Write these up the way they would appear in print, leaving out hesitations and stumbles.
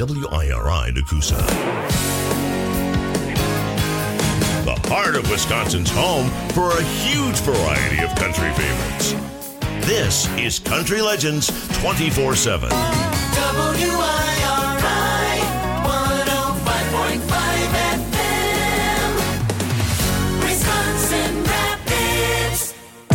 WIRI Nakusa. The heart of Wisconsin's home for a huge variety of country favorites. This is Country Legends 24/7. WIRI 105.5 FM, Wisconsin Rapids.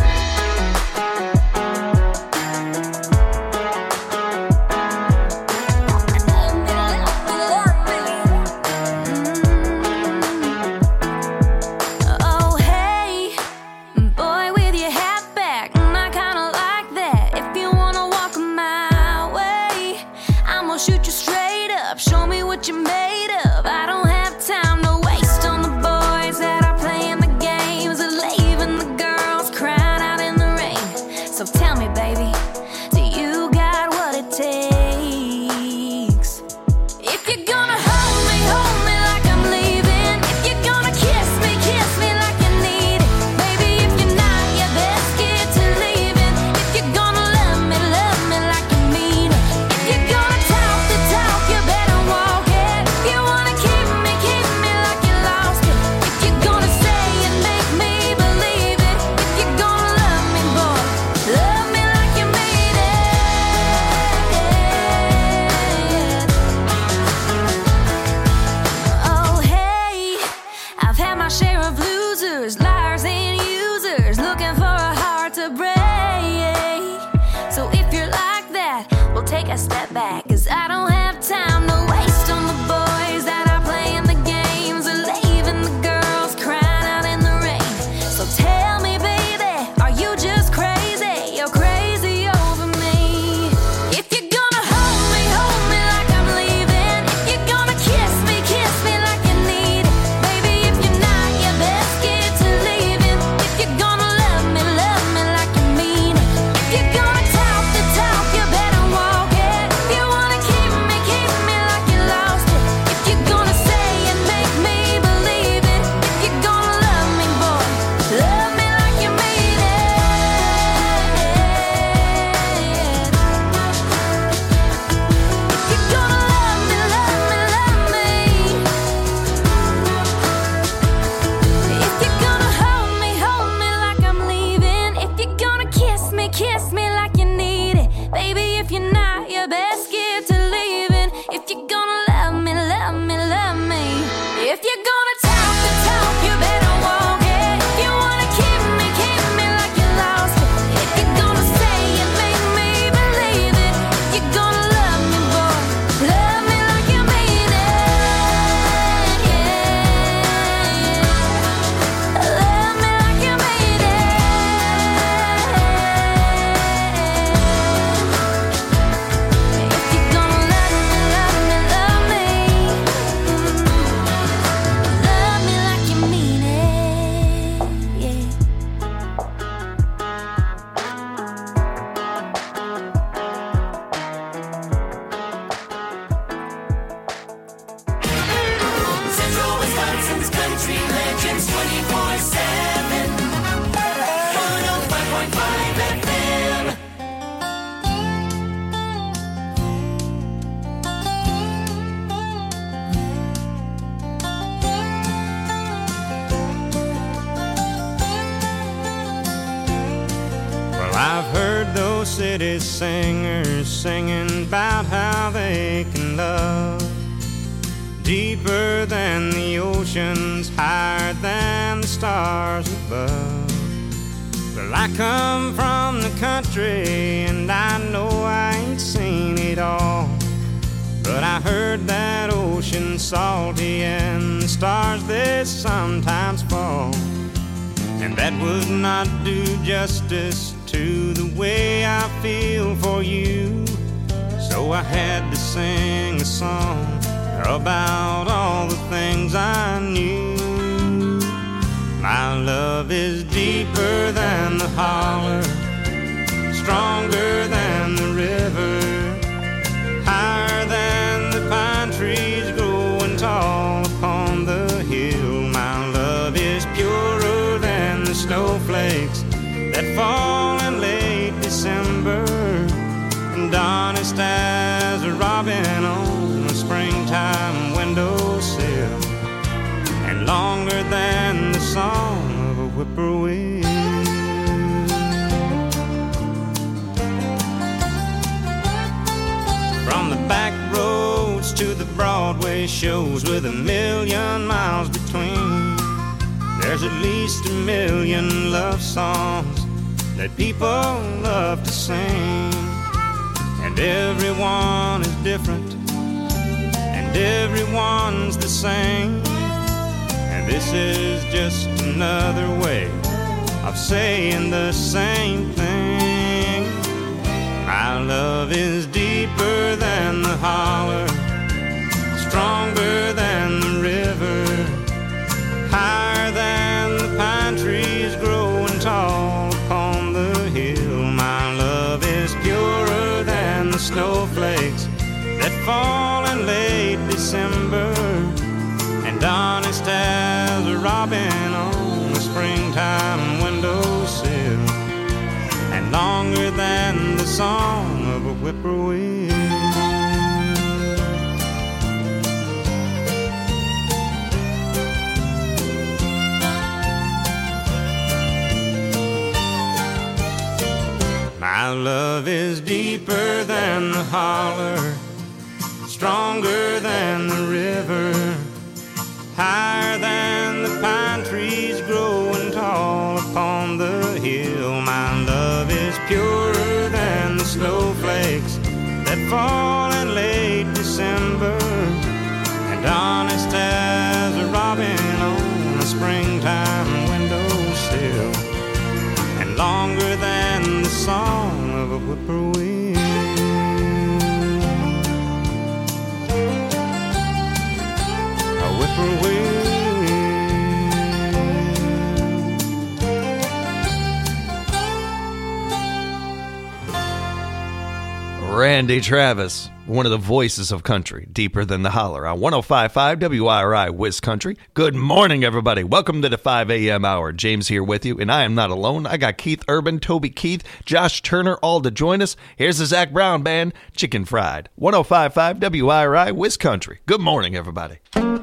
Oh, hey, boy with your hat back, I kinda like that. If you wanna walk my way, I'm gonna shoot you straight up, show me what you're made of. I don't have time to waste on the boys that are playing the games and leaving the girls crying out in the rain. So tell me, baby, do you got what it takes? If you're gonna hold me like I'm leaving. If you're gonna kiss me like you need it. Baby, if you're not, you best get to leaving. If you're gonna love me like you mean it. If you're gonna talk the talk, you better walk it. If you wanna keep me like you lost it. If you're gonna say and make me believe it. If you're gonna love me, boy, love me like you mean it. Oh, hey, I've had my share of losers, liars and users, looking for a heart to break. So if you're like that, we'll take a step back, 'cause I don't have time to waste on the boys that are playing the games and leaving the girls crying out in the rain. So tell me, baby, are you just crazy? You're crazy over me. If you're gonna hold me like I'm leaving. If you're gonna kiss me like you need it. Baby, if you're not, you best get to leaving. If you're gonna love me like you mean it. If you're gonna talk the talk, you better walk it. If you wanna keep me like you lost it. If you're gonna say and make me believe it. If you're gonna love me, boy, love me like you mean it. If you're gonna love me. If you're gonna hold me like I'm leaving. If you're gonna kiss me like you need it. Baby, if you're not, you best get to leaving. If you're gonna love me. If you're gonna talk the talk, you better walk it. If you wanna keep me like you lost it. If you're gonna say and make me believe it. If you're gonna love me, boy, love me like you mean it. Love me like you mean it. If you're gonna love me. Love me like you mean it. Yeah. Central Wisconsin's Country Legends 24/7, 105.5 FM. Well, I've heard those city singers singing about how they can love deeper than the oceans, higher than the stars above. Well, I come from the country and I know I ain't seen it all, but I heard that ocean's salty and the stars they sometimes fall. And that would not do justice to the way I feel for you. So I had to sing a song about all the things I knew. My love is deeper than the holler, stronger than the river, higher than the pine trees growing tall upon the hill. My love is purer than the snowflakes that fall in late December, and honest as a robin on a spring shows with 1,000,000 miles between. There's at least 1,000,000 love songs that people love to sing. And everyone is different, and everyone's the same. And this is just another way of saying the same thing. My love is deeper than the holler, stronger than the river, higher than the pine trees growing tall upon the hill. My love is purer than the snowflakes that fall in late December, and honest as a robin on a springtime windowsill, and longer than the song of a whippoorwill. My love is deeper than the holler, stronger than the river, higher than the pine trees growing tall upon the hill. My love is purer than the snowflakes that fall in late December, and honest as a robin on a springtime windowsill, and longer than the song of a whippoorwill. A whippoorwill. Randy Travis, one of the voices of country, deeper than the holler on 105.5 WIRI Wiz Country. Good morning, everybody. Welcome to the 5 a.m. hour. James here with you, and I am not alone. I got Keith Urban, Toby Keith, Josh Turner, all to join us. Here's the Zach Brown Band, Chicken Fried. 105.5 WIRI Wiz Country. Good morning, everybody.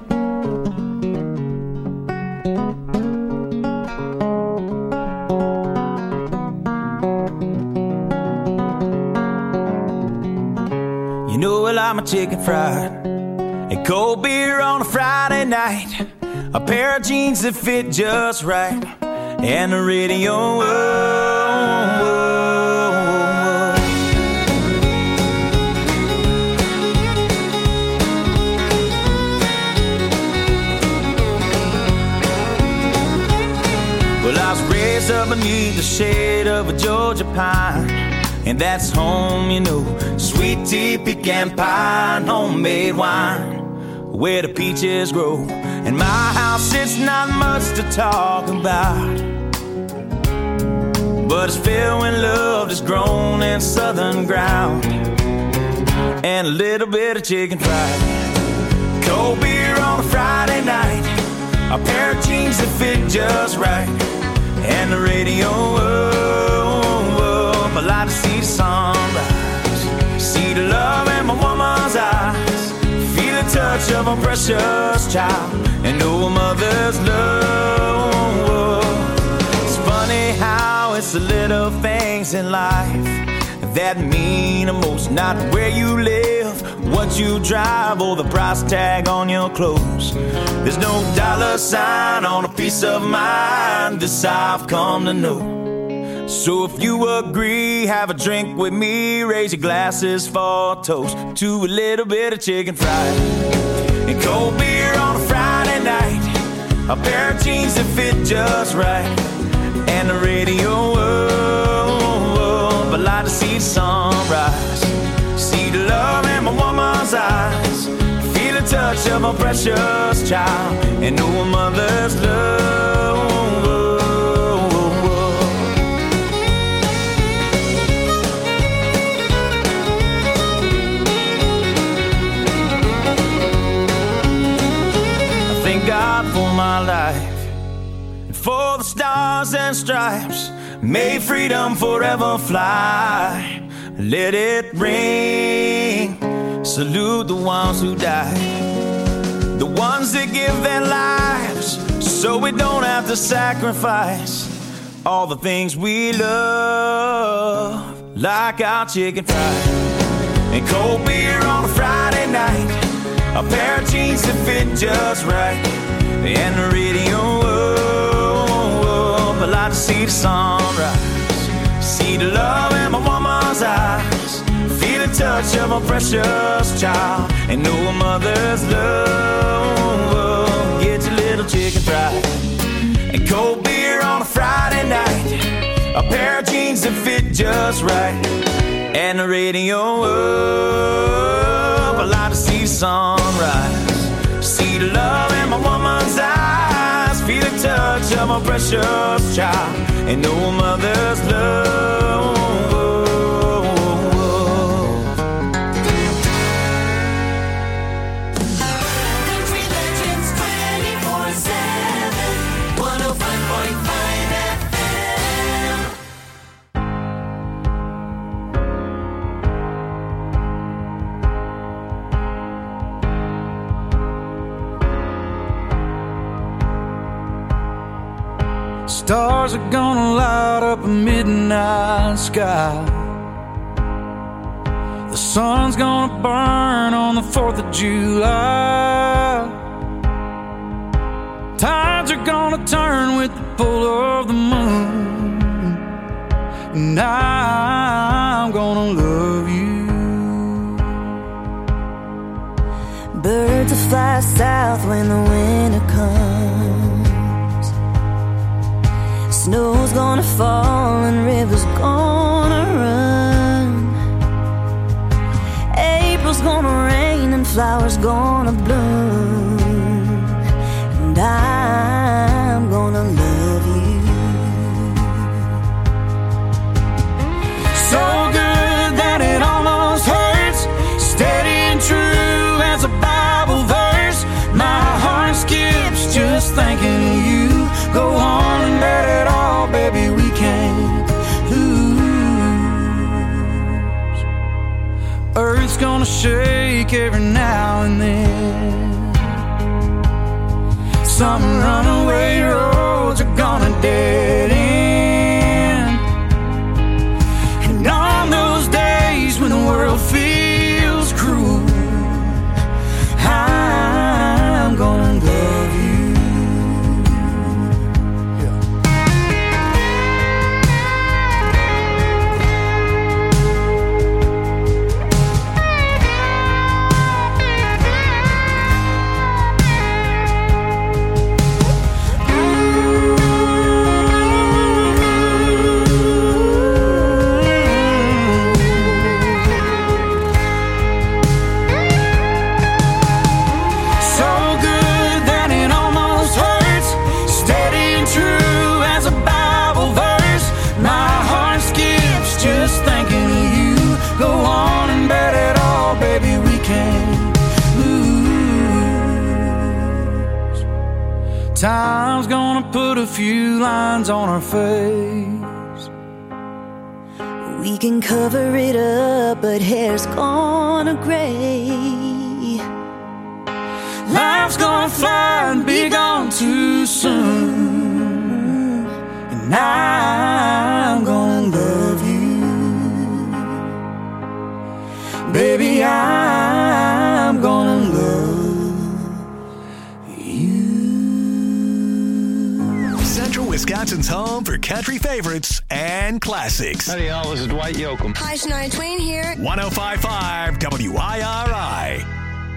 You know I like my chicken fried and cold beer on a Friday night, a pair of jeans that fit just right, and the radio. Oh, oh, oh. Well, I was raised up beneath the shade of a Georgia pine, and that's home, you know. Sweet tea, pecan pie, and homemade wine, where the peaches grow. In my house, it's not much to talk about, but it's filled when love is grown in southern ground, and a little bit of chicken fried, cold beer on a Friday night, a pair of jeans that fit just right, and the radio. I like to see the sunrise, see the love in my woman's eyes, feel the touch of a precious child, and know a mother's love. It's funny how it's the little things in life that mean the most, not where you live, what you drive, or the price tag on your clothes. There's no dollar sign on a piece of mind, this I've come to know. So if you agree, have a drink with me, raise your glasses for a toast to a little bit of chicken fried and cold beer on a Friday night, a pair of jeans that fit just right, and the radio. I like to see the sunrise, see the love in my woman's eyes, feel the touch of a precious child, and know a mother's love. God for my life, and for the stars and stripes, may freedom forever fly. Let it ring, salute the ones who died, the ones that give their lives so we don't have to sacrifice all the things we love, like our chicken fried and cold beer on a Friday night, a pair of jeans that fit just right, and the radio. I like to see the sunrise, see the love in my woman's eyes, feel the touch of a precious child, and know a mother's love. Get your little chicken fried and cold beer on a Friday night, a pair of jeans that fit just right, and the radio up. I like to see the sunrise, see the love in my woman's eyes, feel the touch of a precious child, and know a mother's love. Country Legends 24/7, 105.5 FM. Stars are gonna light up a midnight sky. The sun's gonna burn on the 4th of July. Tides are gonna turn with the pull of the moon, and I'm gonna love you. Birds will fly south when the winter comes. Snow's gonna fall and rivers gonna run. April's gonna rain and flowers gonna bloom, and I'm gonna love you. So good that it almost hurts, steady and true as a Bible verse. My heart skips just thinking of you. Go on and let it all, baby, we can't lose. Earth's gonna shake every now and then. Some runaway roads are gonna dead end. And on those days when the world feels cruel, I'm gonna love you. Time's gonna put a few lines on our face. We can cover it up, but hair's gonna gray. Life's gonna fly and be gone too soon, and I'm gonna love you. Baby, I'm gonna love you. Central Wisconsin's home for country favorites and classics. Howdy, y'all. This is Dwight Yoakam. Hi, Shania Twain here. 105.5 WIRI.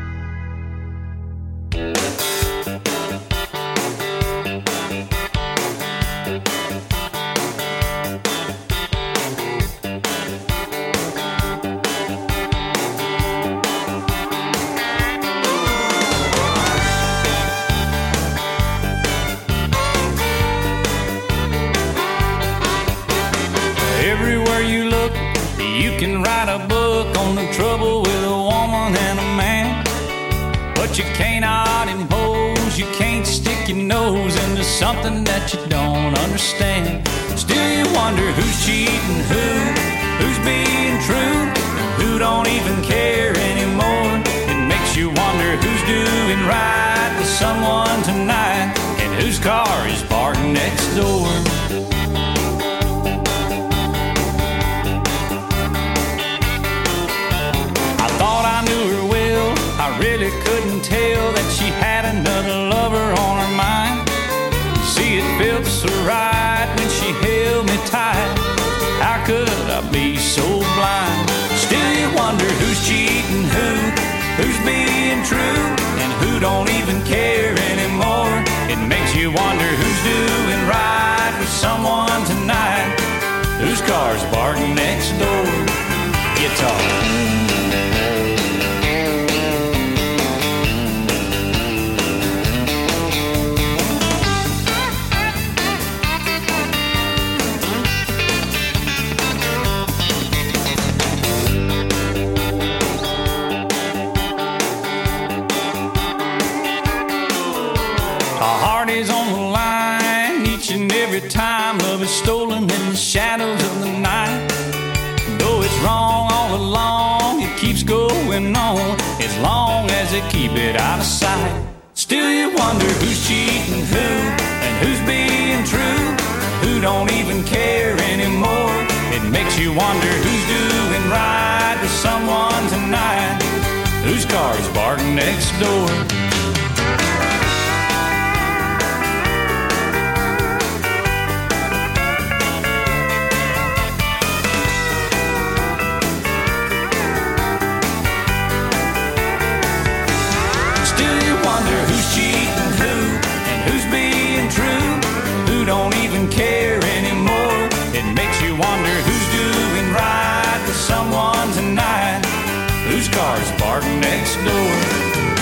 Everywhere you look, you can write a book on the trouble with a woman and a man. But you cannot impose, you can't stick your nose into something that you don't understand. Still you wonder who's cheating who's being true, who don't even care anymore. It makes you wonder who's doing right with someone tonight, and whose car is parked next door. I really couldn't tell that she had another lover on her mind. See, it felt so right when she held me tight. How could I be so blind? Still you wonder who's cheating who's being true, and who don't even care anymore. It makes you wonder who's doing right with someone tonight, whose car's parked next door. Guitar. Time love is stolen in the shadows of the night. Though it's wrong all along, it keeps going on as long as they keep it out of sight. Still you wonder who's cheating who, and who's being true, who don't even care anymore. It makes you wonder who's doing right with someone tonight, whose car's parked next door. Don't even care anymore. It makes you wonder who's doing right with someone tonight, whose car's parked next door.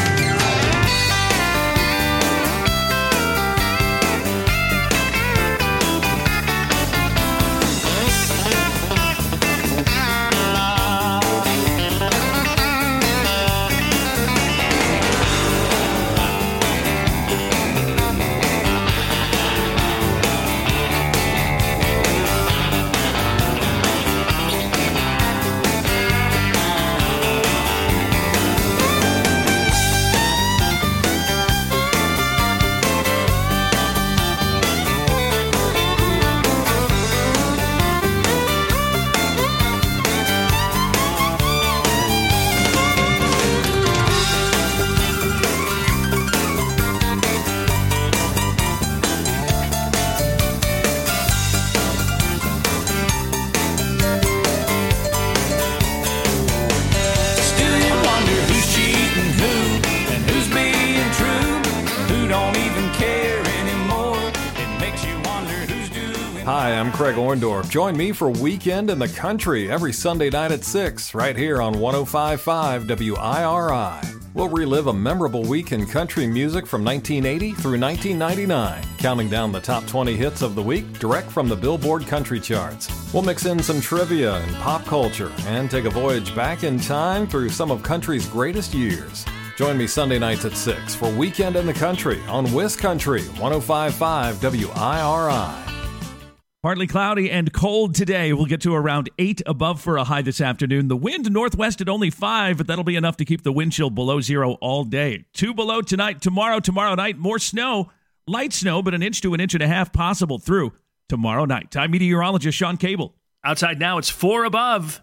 Hi, I'm Craig Orndorff. Join me for Weekend in the Country every Sunday night at 6, right here on 105.5 WIRI. We'll relive a memorable week in country music from 1980 through 1999, counting down the top 20 hits of the week direct from the Billboard Country Charts. We'll mix in some trivia and pop culture and take a voyage back in time through some of country's greatest years. Join me Sunday nights at 6 for Weekend in the Country on WisCountry 105.5 WIRI. Partly cloudy and cold today. We'll get to around 8 above for a high this afternoon. The wind northwest at only 5, but that'll be enough to keep the wind chill below 0 all day. 2 below tonight. Tomorrow night, more snow. Light snow, but 1 inch to 1.5 inches possible through tomorrow night. Time meteorologist Sean Cable. Outside now, it's 4 above.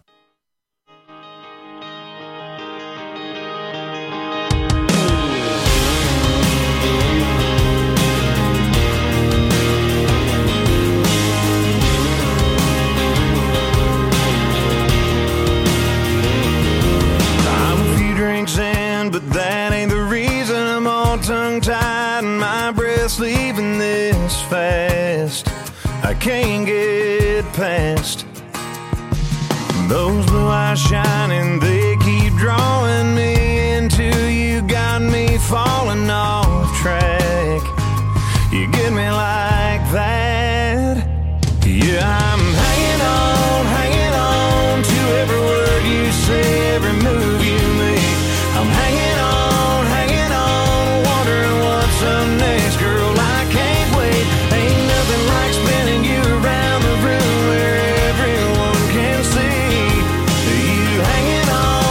But that ain't the reason I'm all tongue-tied and my breath's leaving this fast. I can't get past those blue eyes shining. They keep drawing me into you, got me falling off track. You get me like that. Yeah, I'm hanging on to every word you say, every move you make. I'm hanging on, wondering what's up next. Girl, I can't wait. Ain't nothing like spinning you around the room where everyone can see you hanging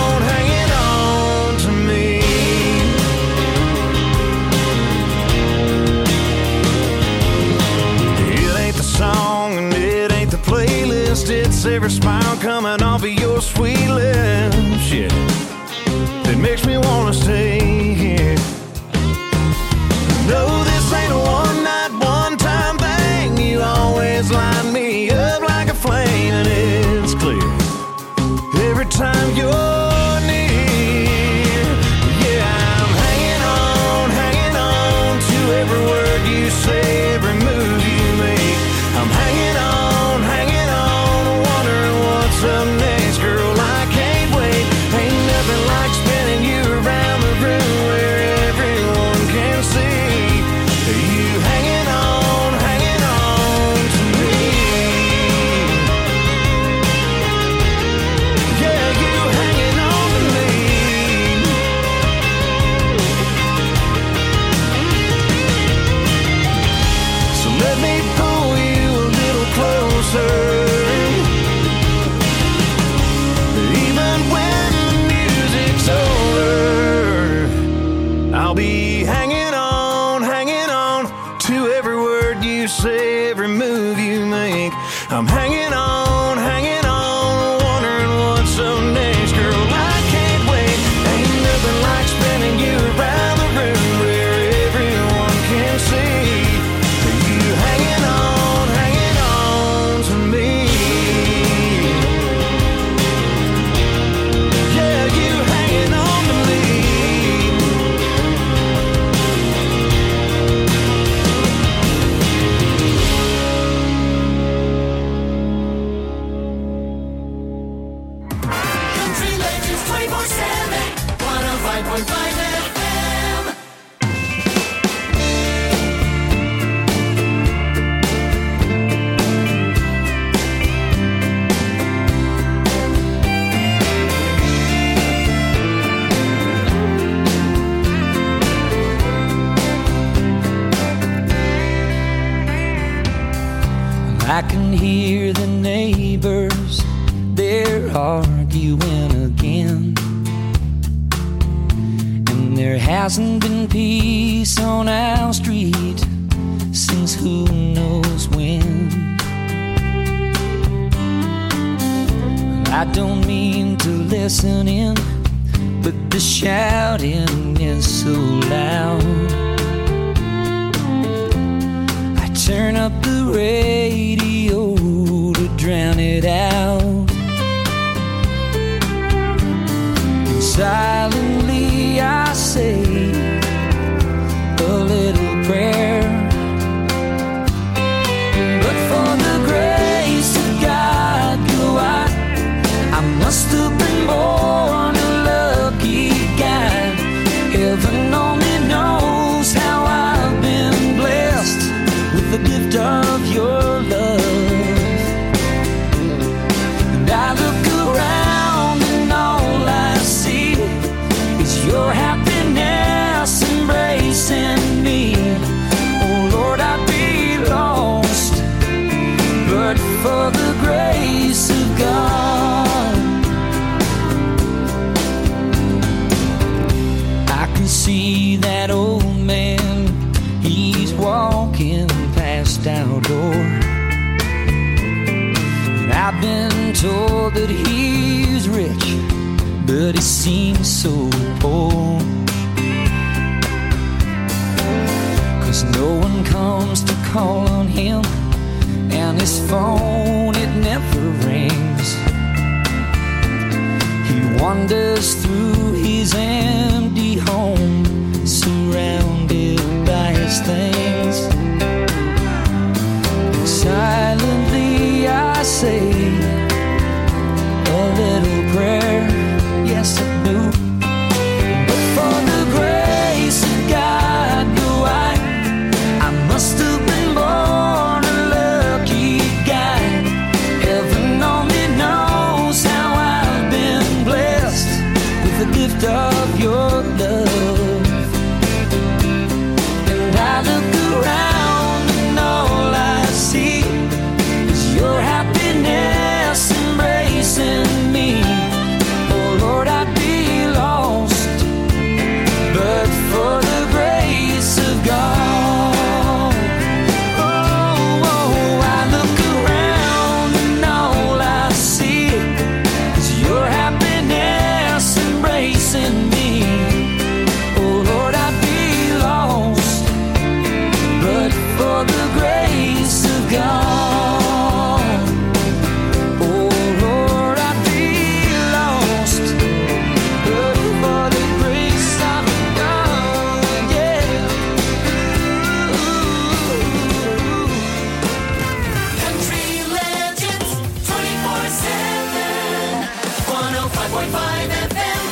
on to me. It ain't the song and it ain't the playlist. It's every smile coming off of your sweet lips. Yeah. that makes me wanna stay here. No, this ain't a one-night, one-time thing. You always light me up like a flame, and it's clear every time you're near. Yeah, I'm hanging on to every word you say, every move you make. I'm hanging on, wondering what's up next, girl. I can't wait. Ain't nothing like spinning you around the room where everyone can see you hanging on to me. Yeah, you hanging on to me. So let me pull you a little closer. Even when the music's over, I'll be hanging on to every word you say, every move you make. I'm hanging on, wondering what's up next, girl. I can't wait. Ain't nothing like spinning you around the room where everyone can see you hanging on to me. Yeah, you hanging on to me. Country Legends 24/7, 105.5 FM. I can hear the neighbors, they're arguing again. And there hasn't been peace on our street since who knows when. I don't mean to listen in, but the shouting is so loud. I turn up the radio to drown it out. And silently I say a little prayer. But for the grace of God, I must have been born a lucky guy. Heaven only knows how I've been blessed with the gift of your love. And I look around and all I see is your happiness embracing me. Oh Lord, I'd be lost but for the grace of God. I can see that old man, he's walking past our door. And I've been told that he's rich, but he seems so poor. 'Cause no one comes to call on him, and his phone, it never rings. He wanders through his empty home, surrounded by his things. Silently I say a little prayer, yes I do. But for the grace of God, I must have been born a lucky guy. Heaven only knows how I've been blessed with the gift of your love. And I look around and all I see is your happiness embracing me. Oh Lord, I'd be lost but for the grace of God. Oh, I look around and all I see is your happiness embracing 105.5 FM.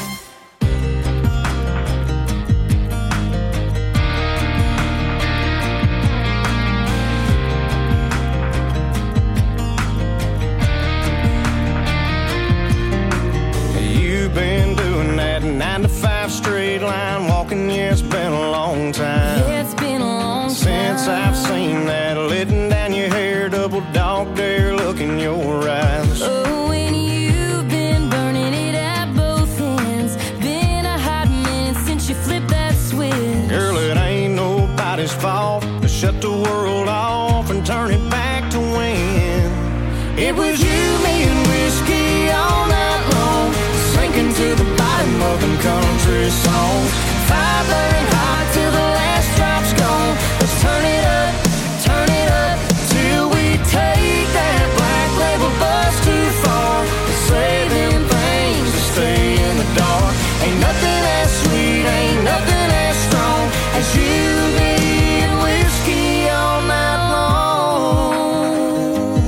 You've been doing that 9 to 5 straight line walking, yeah, it's been a long time. Yeah, it's been a long time since I've seen that letting down your hair, double dog dare look in your eyes. Oh, and you've been burning it at both ends. Been a hot minute since you flipped that switch. Girl, it ain't nobody's fault to shut the world off and turn it back to when it was you, me, and whiskey all night long, sinking to the bottom of them country songs. Fire burning hot till the last drop's gone. Let's turn it up till we take that black label bus too far to say them things to stay in the dark. Ain't nothing as sweet, ain't nothing as strong as you, me, and whiskey all night long.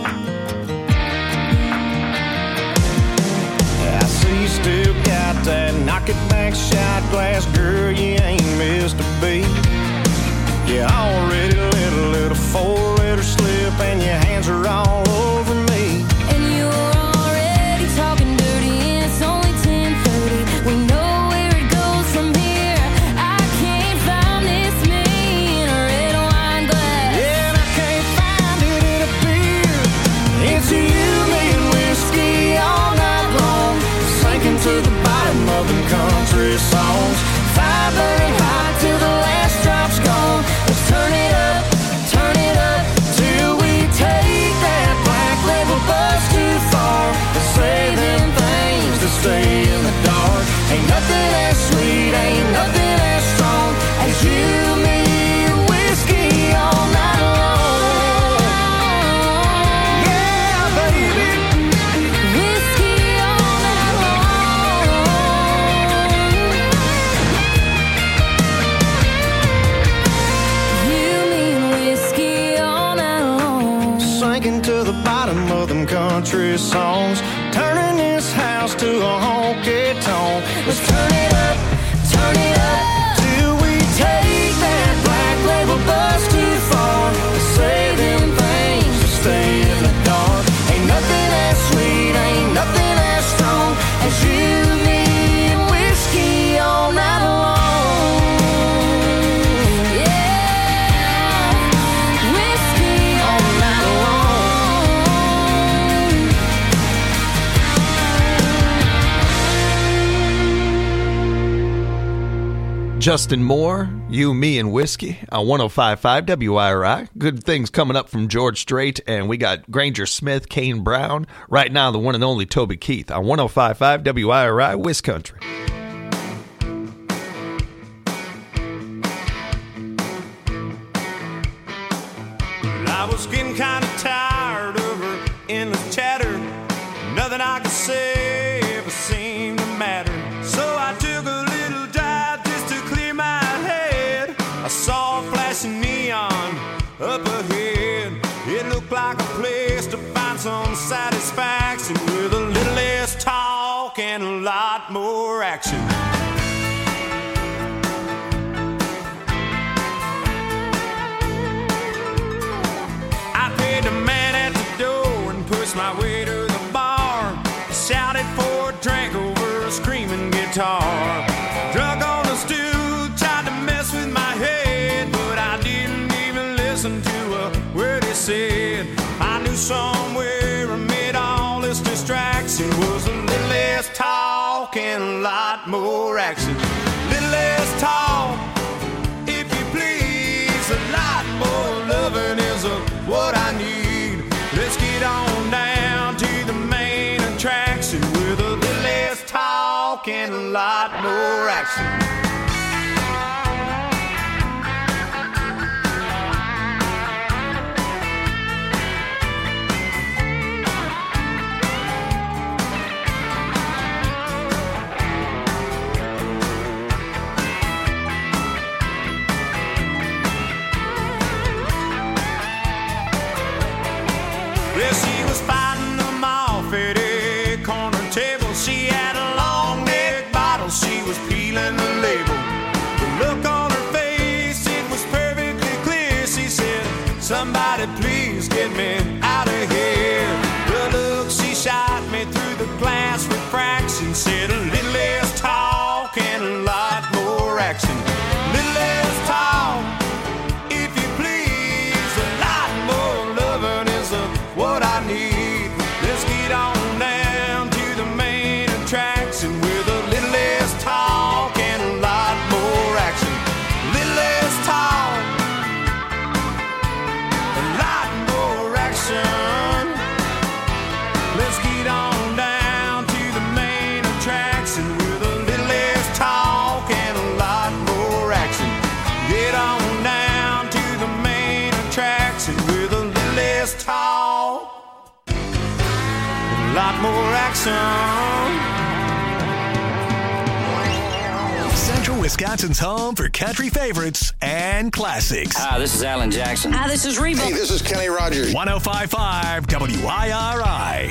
I see you still got that knock it back shot glass, girl, you ain't missed a beat. You already let a little 4-letter slip and your hands are all over me. And you're already talking dirty and it's only 10:30. We know where it goes from here. I can't find this me in a red wine glass. Yeah, and I can't find it in a beer. It's you, me, and whiskey all night long, sinking to the bottom of them country songs. Fire burning hot till the last drop's gone. Let's turn it up till we take that black label bus too far to say them things to stay in the dark. Ain't nothing as sweet, ain't nothing as strong as you, me, and whiskey all night long. Yeah, baby. Whiskey all night long. You, me, and whiskey all night long. Sinking to the bottom of them country songs, turning this house to a honky tonk. Let's turn it up till we take that black label bus too far to say them things to stay in the dark. Ain't nothing as sweet, ain't nothing as strong as you, me, and whiskey all night long. Yeah, whiskey all night Justin Moore, You, Me, and Whiskey on 105.5 WIRI. Good things coming up from George Strait, and we got Granger Smith, Kane Brown. Right now, the one and only Toby Keith on 105.5 WIRI, Wiscountry. I was getting kind of tired of her endless chatter. Nothing I could say ever seemed to matter. So I took a little drive just to clear my head. I saw a flashing neon up ahead. It looked like a place to find some satisfaction with a little less talk and a lot more action. I paid the man at the door and pushed my way to the bar. Shouted for a drink over a screaming guitar. Drunk on the stool, tried to mess with my head, but I didn't even listen to a word he said. I knew somewhere amid all this distraction was a little less talk and a lot more action. Little less talk, if you please, a lot more loving is what I need. Let's get on down to the main attraction with a little less talk and a lot more action. Well, she was fighting them off at a corner table. She lot more action. Central Wisconsin's home for country favorites and classics. Hi, this is Alan Jackson. Hi, this is Reba. Hey, this is Kenny Rogers. 105.5 WIRI.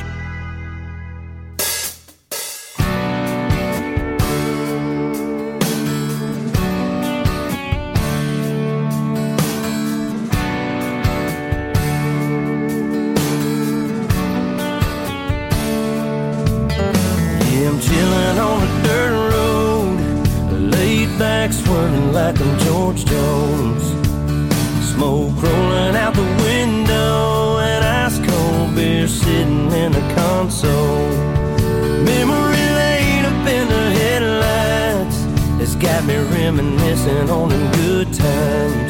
Yeah, I'm chilling on a dirt road, laid back swerving like I'm George Jones. Smoke rolling out the window and ice cold beer sitting in the console. Memory lane up in the headlights has got me reminiscing on them good times.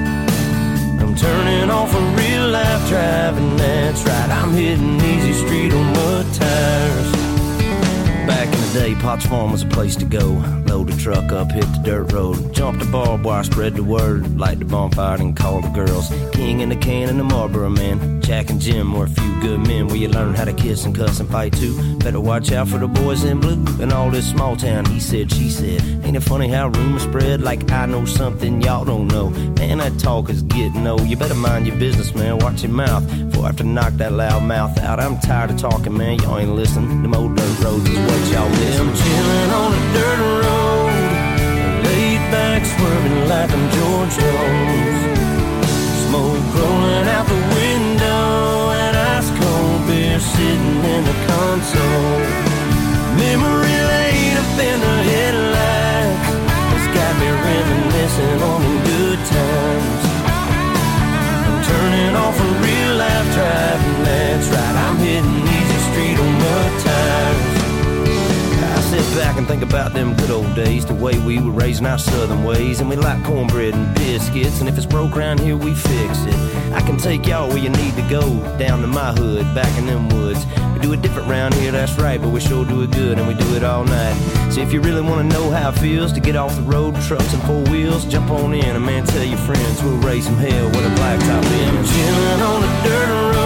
I'm turning off a real life driving, that's right, I'm hitting easy street on mud tires. Back in the day, Potts Farm was a place to go. Load the truck up, hit the dirt road, jump the barbed wire, spread the word, light the bonfire and call the girls. King in the can and the Marlboro Man. Jack and Jim were a few good men where you learn how to kiss and cuss and fight too. Better watch out for the boys in blue and all this small town he said, she said. Ain't it funny how rumors spread like I know something y'all don't know? Man, that talk is getting old. You better mind your business, man, watch your mouth before I have to knock that loud mouth out. I'm tired of talking, man, y'all ain't listening. Them old dirt roads is what y'all miss. I'm chilling on a dirt road, laid back swerving like I'm George Jones. Smoke rolling out the window and ice cold beer sitting in the console. Memory lane up in the headlights has got me reminiscing on them good times. I'm turning off a real life driving, that's right, I'm hitting easy street on mud tires. I sit back and think about them good old days, the way we were raising our southern ways, and we like cornbread and biscuits, and if it's broke around here, we fix it. I can take y'all where you need to go, down to my hood, back in them woods. We do it different round here, that's right, but we sure do it good, and we do it all night. So if you really want to know how it feels to get off the road, trucks and four wheels, jump on in, and man, tell your friends we'll raise some hell with a blacktop in. I'm chilling on a dirt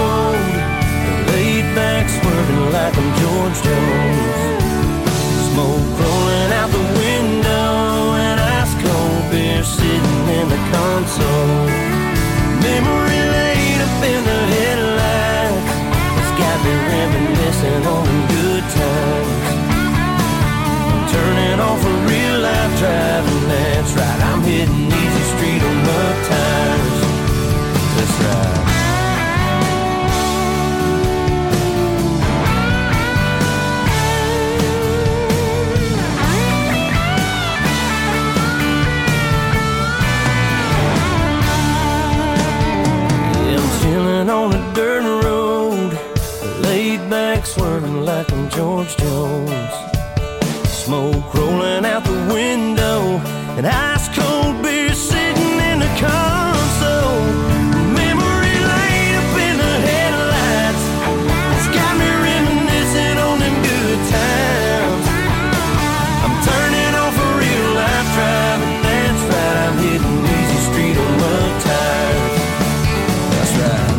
road, laid back swerving like I'm George Jones. Smoke rolling out the window and ice cold beer sitting in the console. Memory lane up in the headlights has got me reminiscing on them good times. I'm turning off a real life driving, that's right, I'm hitting easy street on mud tires. That's right. On a dirt road, laid back swerving like I'm George Jones. Smoke rolling out the window and ice cold beer sitting in the console. Memory lane up in the headlights, it's got me reminiscing on them good times. I'm turning off a real life driving, that's right, I'm hitting easy street on mud tires. That's right.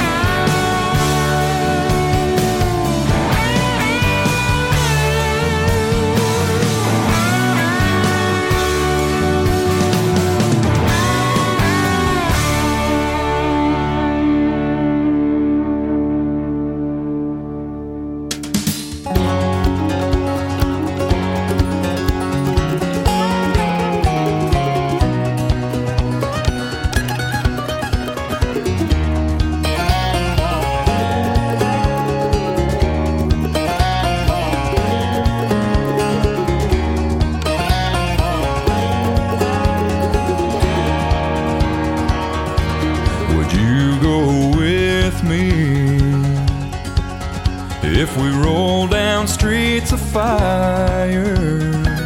If we roll down streets of fire,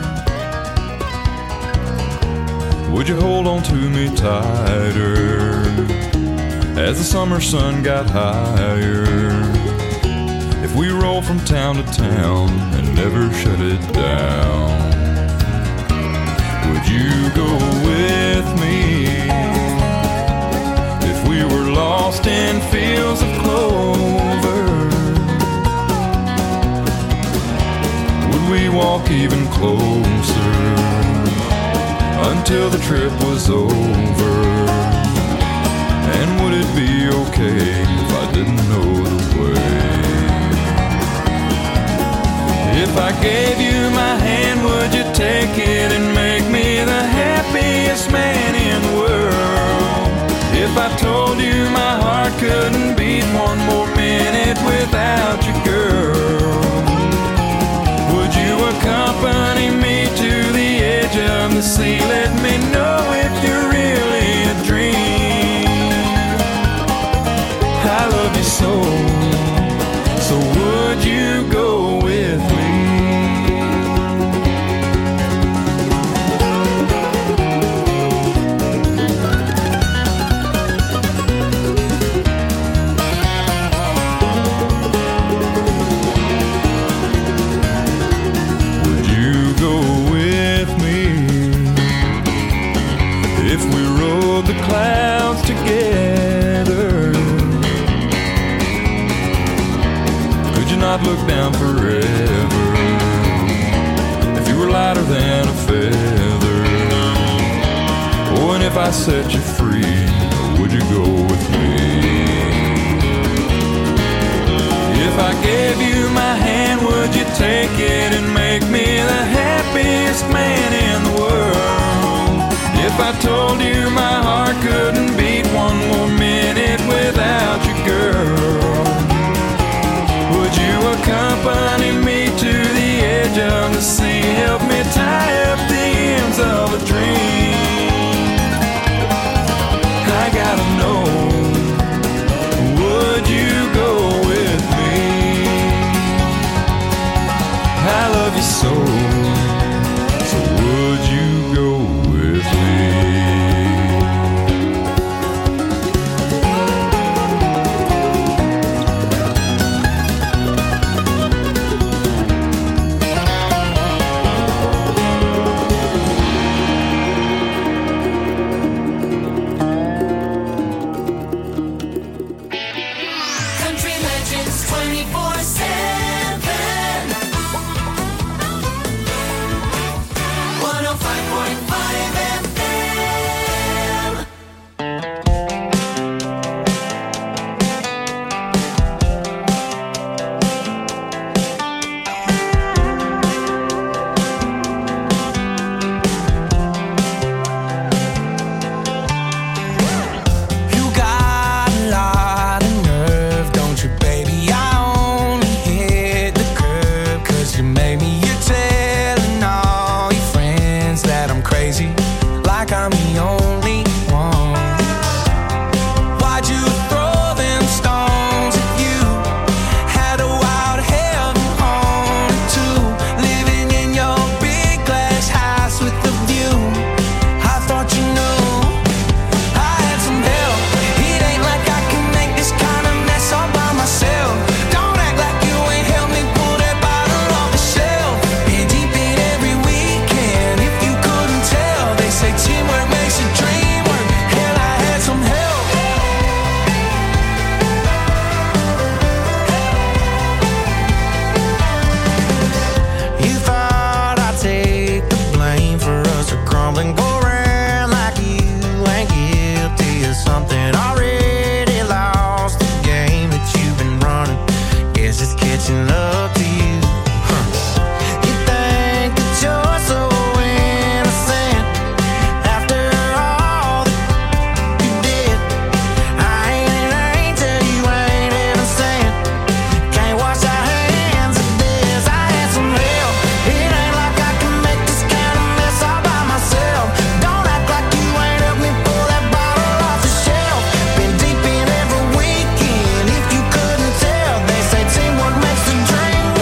would you hold on to me tighter as the summer sun got higher? If we roll from town to town and never shut it down, would you go with me? If we were lost in fields of clover, walk even closer until the trip was over? And would it be okay if I didn't know the way? If I gave you my hand, would you take it and make me the happiest man in the world? If I told you my heart couldn't beat one more minute without you, girl, would you accompany me to the edge of the sea? Let me know if you're really a dream. I love you so, so would you go with me? Clouds together, could you not look down forever? If you were lighter than a feather, oh, and if I set you free, would you go with me? If I gave you my hand, would you take it and make me the happiest man in the world? If I told you my heart couldn't beat one more minute without you, girl, would you accompany me to the edge of the sea? Help me tie up the ends of a dream. I gotta know, would you go with me? I love you so, so would you go with me? Country Legends 24/7. 105.5 FM. You got a lot of nerve, don't you, baby? I only hit the curb 'cause you made me. You're telling all your friends that I'm crazy, like I'm the only one. Why'd you throw them stones at you? Had a wild heaven on it too. Living in your big glass house with the view. I thought you knew I had some help. It ain't like I can make this kind of mess all by myself. Don't act like you ain't helped me pull that bottle off the shelf. Been deep in every weekend. If you couldn't tell, they say teamwork makes a dream work. Hell, I had some help. You thought I'd take the blame for us to crumble and go around like you ain't guilty of something. Already lost the game that you've been running. Guess it's catching up to you. You think that you're so innocent after all that you did. I ain't an angel, you ain't even sent. Can't wash our hands of this. I had some help. It ain't like I can make this kind of mess all by myself. Don't act like you ain't helped me pull that bottle off the shelf. Been deep in every weekend. If you couldn't tell, they say teamwork makes the dream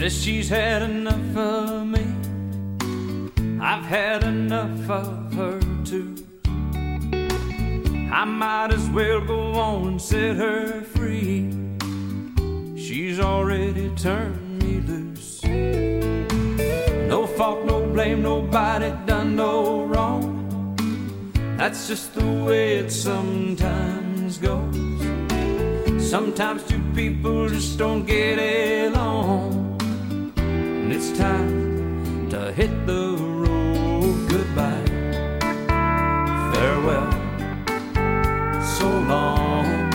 Says she's had enough of me. I've had enough of her too. I might as well go on and set her free. She's already turned me loose. No fault, no blame, nobody done no wrong. That's just the way it sometimes goes. Sometimes two people just don't get along, and it's time to hit the road. Goodbye, farewell, so long,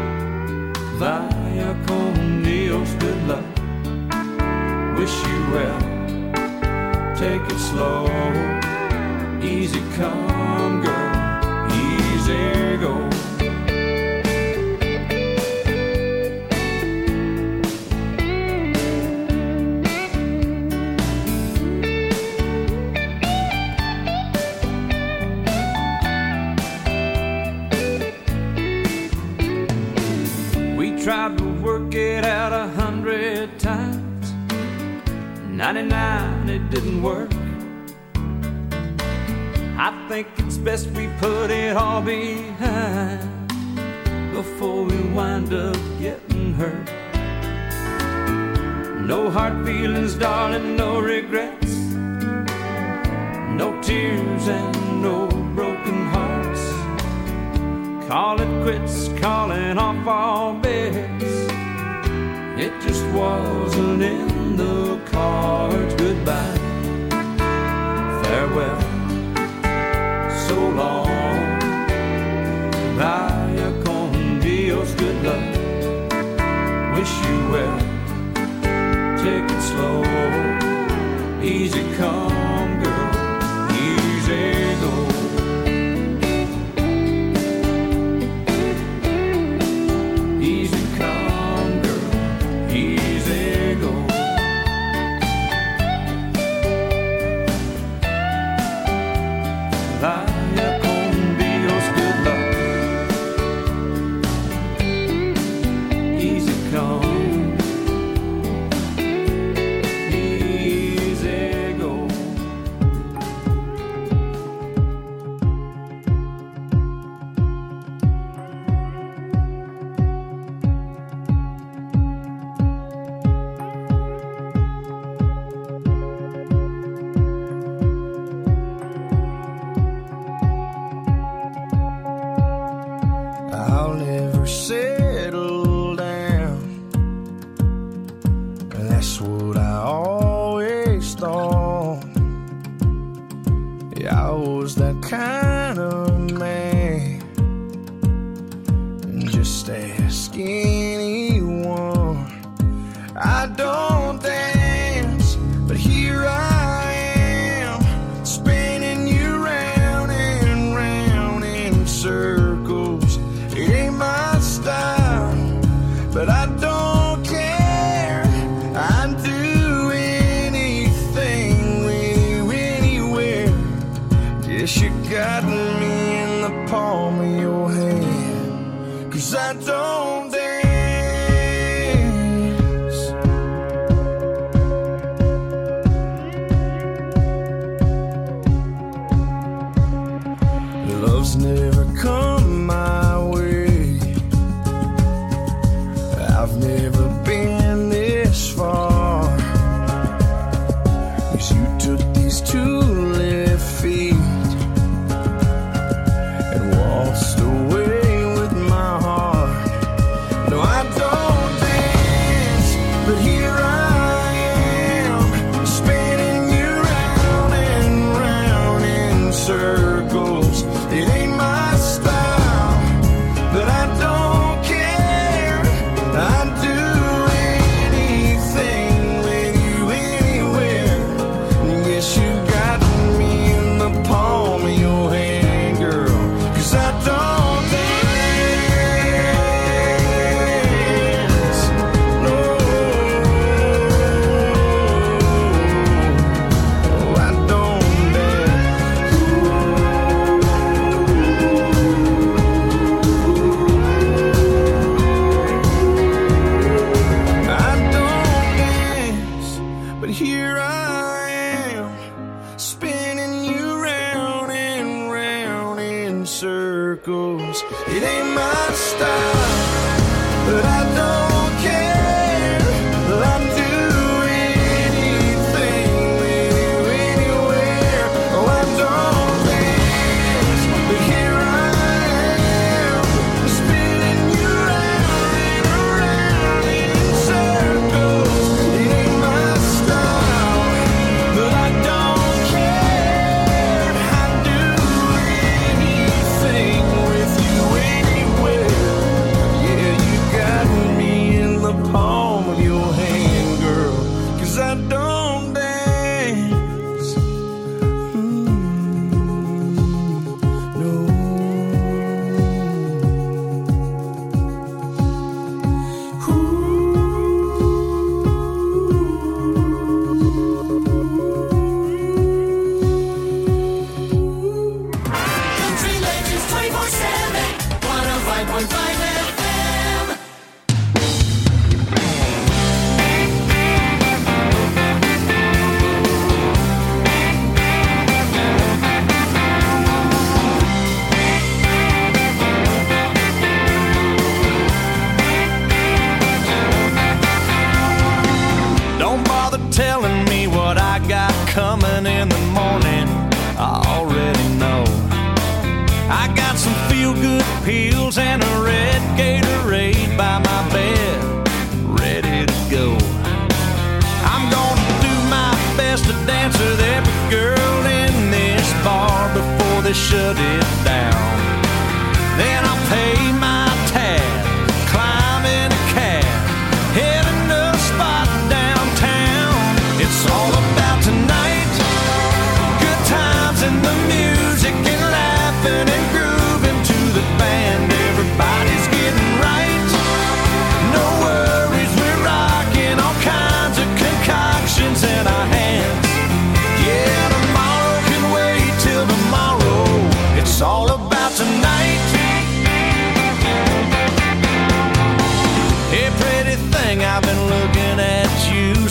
vaya con Dios, good luck, wish you well, take it slow, easy come girl, easy go. Tried to work it out 100 times, 99 it didn't work. I think it's best we put it all behind before we wind up getting hurt. No hard feelings, darling, no regrets, no tears and no broken hearts. Call it quits, calling off all bets. It just wasn't in the cards. Goodbye, farewell, so long, vaya con Dios, good luck, wish you well, take it slow, easy come girl, easy go. Do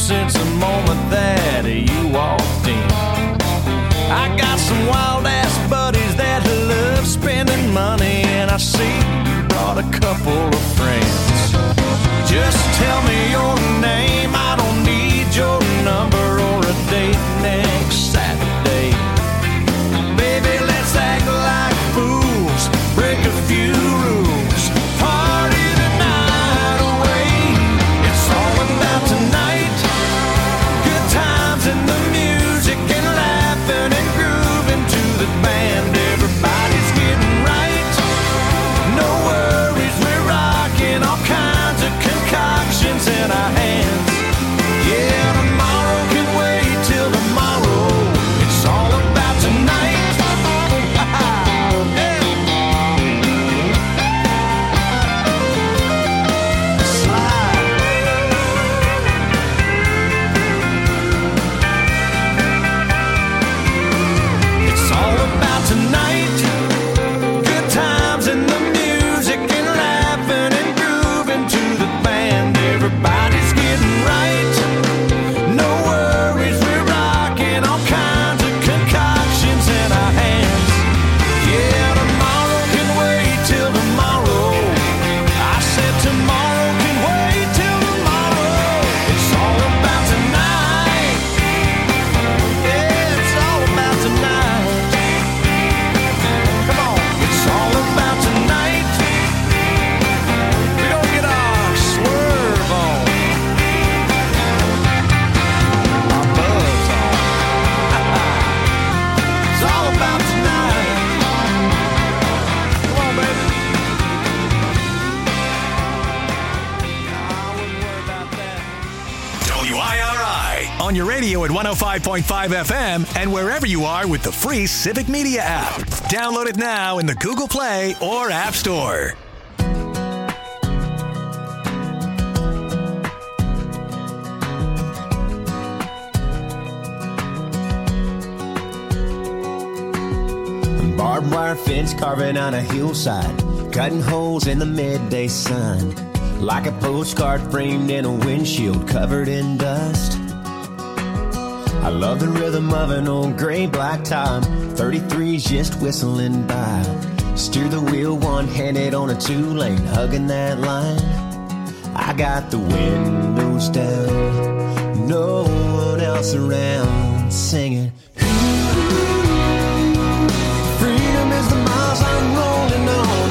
since the moment that you walked in. I got some wild ass buddies that love spending money, and I see you brought a couple of friends. Just tell me your name, I don't need your number or a date next Saturday. Baby, let's act like fools, break a few rules, party the night away. It's all about tonight, good times and the music and laughing and grooving to the band. Everybody's getting right, no worries, we're rocking all kinds of concoctions in our hands. Yeah, tomorrow can wait till tomorrow. It's all about tonight. It's all about tonight. Good times and the music and laughing and grooving to the band. Everybody's getting right. No worries, we're rocking all kinds of concoctions in our hands. Yeah, tomorrow can wait till tomorrow. I said tomorrow can wait till tomorrow. It's all about tonight. Yeah, it's all about tonight. Come on, it's all about tonight. We're gonna get our swerve on, our buzz on. It's all about tonight. Come on, baby. I wouldn't worry about that. WIRI on your radio at 105.5 FM and wherever you are with the free Civic Media app. Download it now in the Google Play or App Store. Barbed wire fence carving on a hillside, cutting holes in the midday sun, like a postcard framed in a windshield covered in dust. I love the rhythm of an old gray black top, 33's just whistling by. Steer the wheel one-handed on a two-lane, hugging that line. I got the windows down, no one else around, singing. Freedom is the miles I'm rolling on.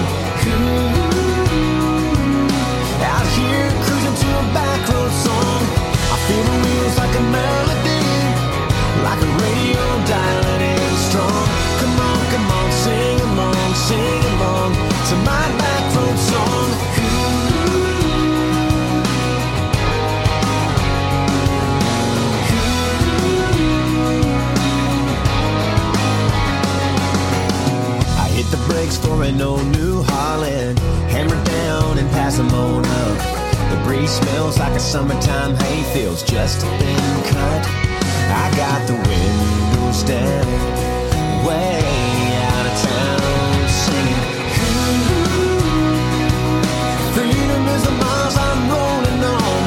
Out here cruising to a back road song. I feel the wheels like a melody, like a radio dialing in strong. Come on, sing along to my back road song. The brakes for an old New Holland, hammer down and pass them on up. The breeze smells like a summertime hayfields, just a thin cut. I got the windows down, way out of town, singing. Freedom is the miles I'm rolling on.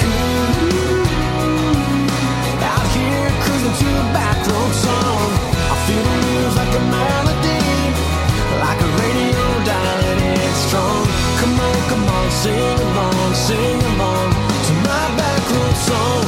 Out here cruising to a back road song. I feel the wheels like a melody, like a radio dialing in strong. Come on, sing along to my back road song.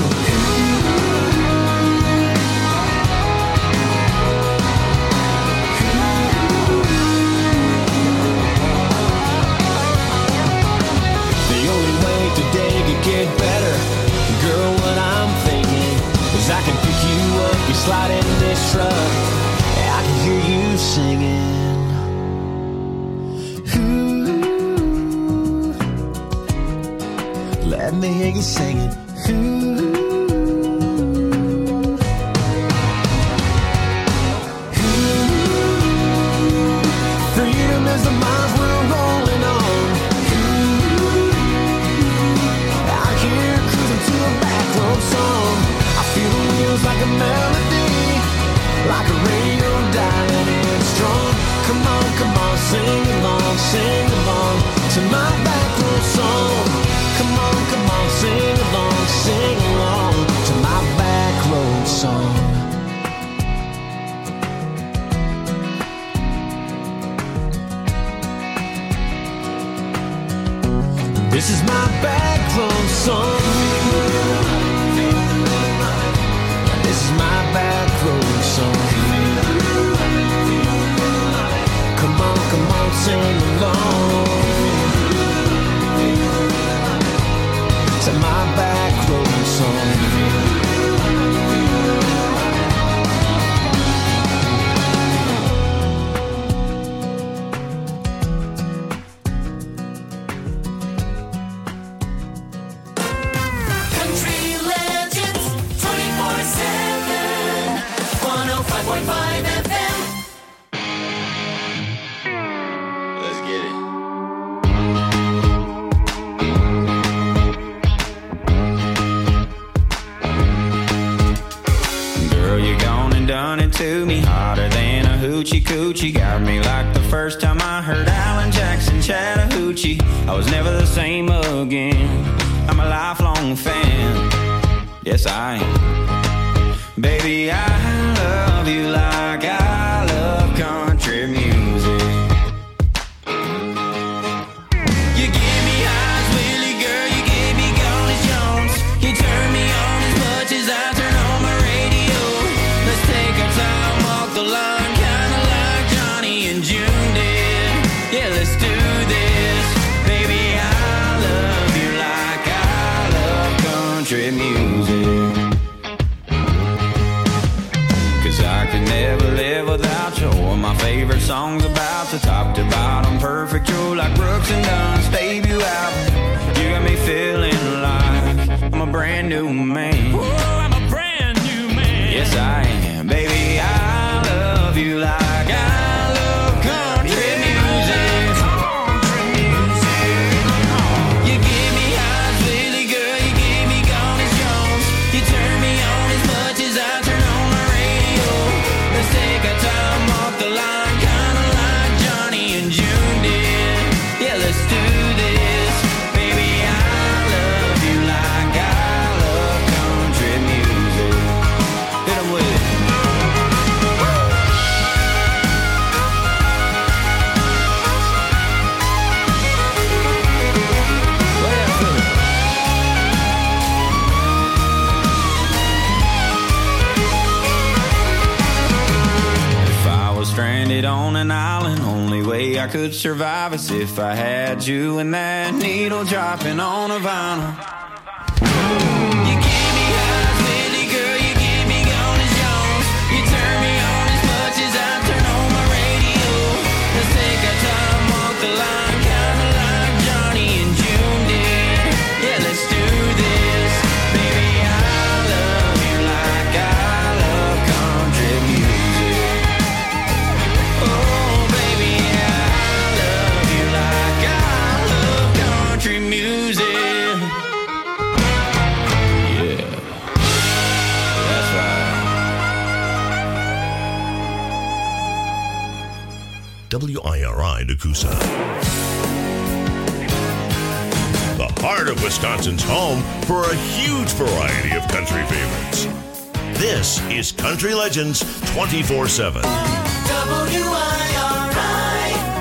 The only way today could get better, girl, what I'm thinking is I can pick you up, you slide in this truck, I can hear you singing. Let me hear you singing. Freedom is the miles we're rolling on. Out here cruising to a back road song. I feel the wheels like a melody, like a radio dialing in strong. Come on, sing along to my back road song. Come on, sing along This is my back road song. This is my back road song. Come on, sing along. It's my back road song. To me, hotter than a hoochie coochie. Got me like the first time I heard Alan Jackson Chattahoochee. I was never the same again. I'm a lifelong fan. Yes, I am. Baby, I love you like I love country music. You give me eyes, Willie, girl. You gave me Golly Jones. You turn me on as much as I turn on my radio. Let's take our time, walk the line, kinda like Johnny and June did. Yeah, let's do this. Baby, I love you like I love country music. 'Cause I could never live without you. My favorite songs about the top to bottom, perfect. You're like Brooks and Dunn's debut album. You got me feeling like I'm a brand new man. Oh, I'm a brand new man. Yes, I am. Baby, I love you like I love country music. You give me eyes, Willie, girl. You give me Golly Jones. You turn me on as much as I turn on my radio. Let's take our time, walk the line, kinda like Johnny and June did. Yeah, let's do this. Baby, I love you like I love country music. Hit 'em with it. If I was stranded on an island, only way I could survive is if I had you and that needle dropping on a vinyl. You give me eyes, Willie, girl. You give me Golly Jones. You turn me on as much as I turn on my radio. Let's take our time, walk the line, kinda like Johnny and June did. Yeah, let's do this. Baby, I love you like I love country music. Oh, baby, I love you like I love country music. Yeah, that's right. WIRI Nakusa. The heart of Wisconsin's home for a huge variety of country favorites. This is Country Legends 24/7. WIRI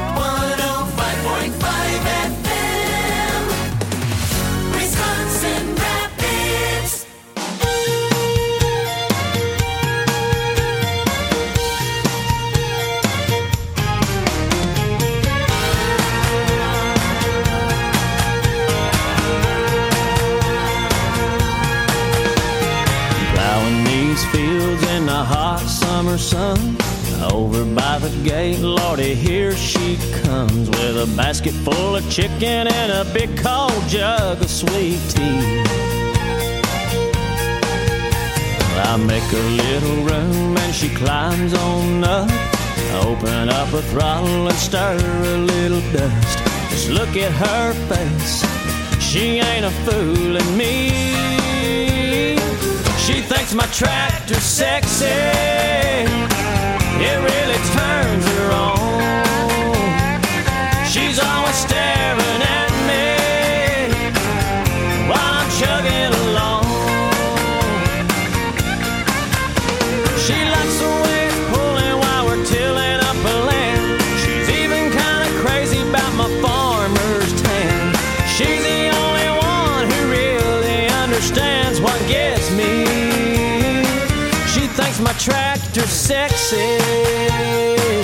105.5 FM, Wisconsin Rapids. Plowing these fields in the hot summer sun. Over by the gate, Lordy, here she comes with a basket full of chicken and a big cold jug of sweet tea. I make a little room and she climbs on up. Open up a throttle and stir a little dust. Just look at her face, she ain't a fooling me. She thinks my tractor's sexy. It really turns her on. She's always staring at me while I'm chugging along. She likes the way it's pulling while we're tilling up a land. She's even kind of crazy about my farmer's tan. She's the tractor sexy.